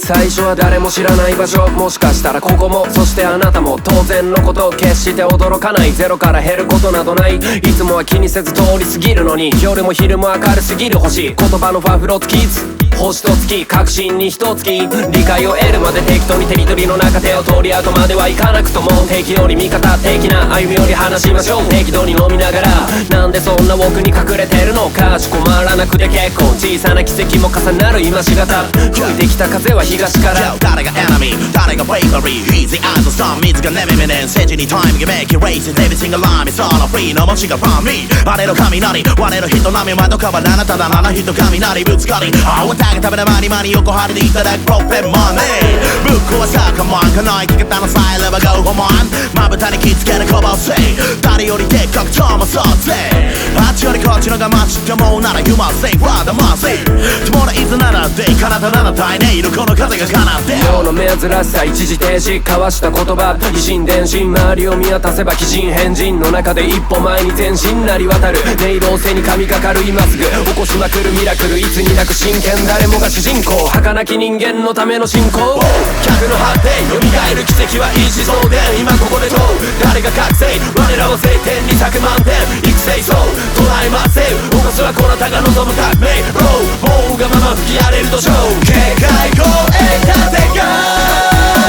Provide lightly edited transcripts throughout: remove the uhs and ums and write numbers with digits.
最初は誰も知らない場所、もしかしたらここも、そしてあなたも当然のこと、決して驚かない。ゼロから減ることなどない。いつもは気にせず通り過ぎるのに、夜も昼も明るすぎる星、言葉のファフロつき星と月、確信に一月、理解を得るまで適当にテリトリーの中手を通り合うとまではいかなくとも、敵より味方的な歩みより話しましょう。適度に飲みながら、なんでそんな奥に隠れてるのか、困らなくて結構、小さな奇跡も重なる今しがた、吹いてきた風は東から。 誰がエナミー、誰がフェイバリー、 Easy as a storm、 水がネメメネン、政治にタイムが make it racing、 Every single line is all free の文字が from me、 我の雷、我の人波窓変わらなただ七人雷ぶつかり、あわたげ食べる間に間に横張りでいただくプロフェマネー、ぶっ壊さかもんかない生き方のサイレバ Go home on、 まぶたに気つけるコバをせい、誰よりでっかくともそうぜ、あっちよりこっちのがマチって思うなら You must say what I must say、 Tomorrow is another day、 彼方なら大ねいるこの風が叶って世の珍しさ一時停止、交わした言葉一心伝心、周りを見渡せば奇人変人の中で一歩前に前進なり渡る、音色背に神がかる今すぐ起こしまくるミラクル、いつになく真剣、誰もが主人公、儚き人間のための信仰、 客の果て蘇る奇跡は一時送電、今ここで問う誰が覚醒、我らは晴天に咲く満点、育成そう捉えません、起こすはこなたが望む革命、もうがまま吹き荒れるとしょう、警戒超えたてが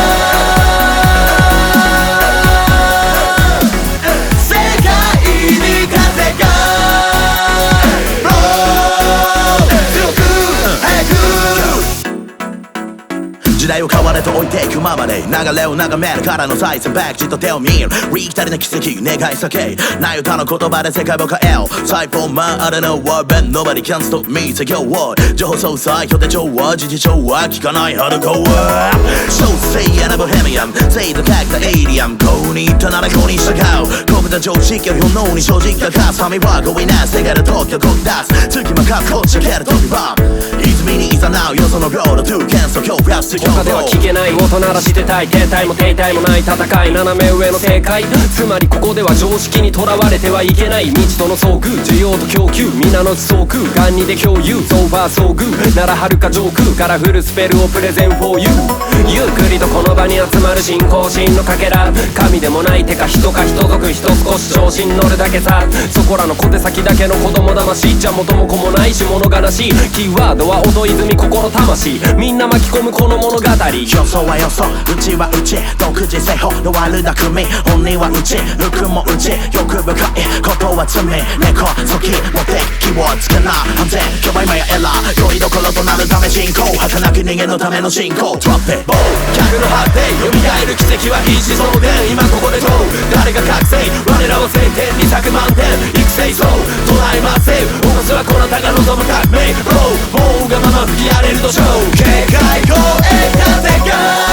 時代を変われと置いていくままで流れを眺めるからの再生バックじっと手を見る、リーキたりな奇跡願い避けない歌の言葉で世界を変えよう、サイフォーマンあれのワーベン Nobody can stop me 作業を情報操作拠点調和時事調和聞かないハルコア、小生やなボヘミアン制度書いたエイリアン、こうに行ったならこうに従う、こぶた常識より本能に正直がかす、ファミはゴイな世界で東京こぎ出す、月任すこっち蹴る時は泉にいざなうよその領土トゥーケンソ今日プラス他では聞けない音鳴らしてたい、停滞も停滞もない戦い、斜め上の正解、つまりここでは常識にとらわれてはいけない、未知との遭遇、需要と供給、皆の相空間にで共有、ソーファー遭遇なら遥か上空からフルスペルをプレゼン for you、 ゆっくりとこの場に集まる信仰心のかけら、神でもないてか人か人族人少し調子に乗るだけさ、そこらの小手先だけの子供魂、じゃ元も子もないし物悲しい、キーワードは音泉心魂、みんな巻き込むこの物語、 予想は予想、うちはうち、独自製法の悪巧み、本人はうち、服もうち、欲深いことは罪、猫好きも敵をつけな安全、巨売名やエラー、よりどころとなるため進行、儚き人間のための進行、トラップボー客の果て蘇る奇跡は一時送電、今ここで問う誰が覚醒、我らは晴天に咲く満点、育成そう捉えません、起こすはこなたが望む革命、もうがまま吹き荒れるとしょう、警戒超えたてが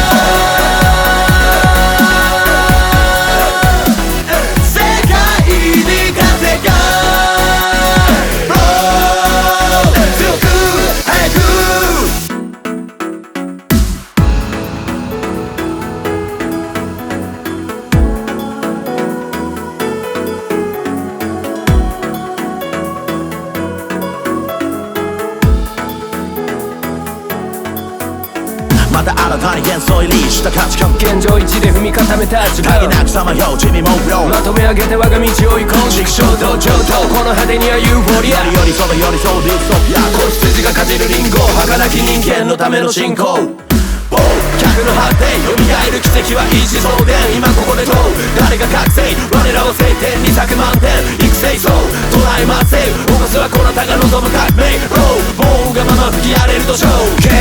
また新たに幻想入りした価値観、 現状一で踏み固めた自分、 限なくさまよ地味目標、 まとめ上げて我が道を行こう、畜生道場とこの果てにはユーフォリア、 よりそうよりそうディストピア、 子羊がかじるリンゴ、儚き人間のための信仰、客の果て蘇る奇跡は一時送電、今ここで問う誰が覚醒、我らは晴天に咲く満点、育成そう捉えません、起こすはこなたが望む革命、もうがまま吹き荒れるとしょう、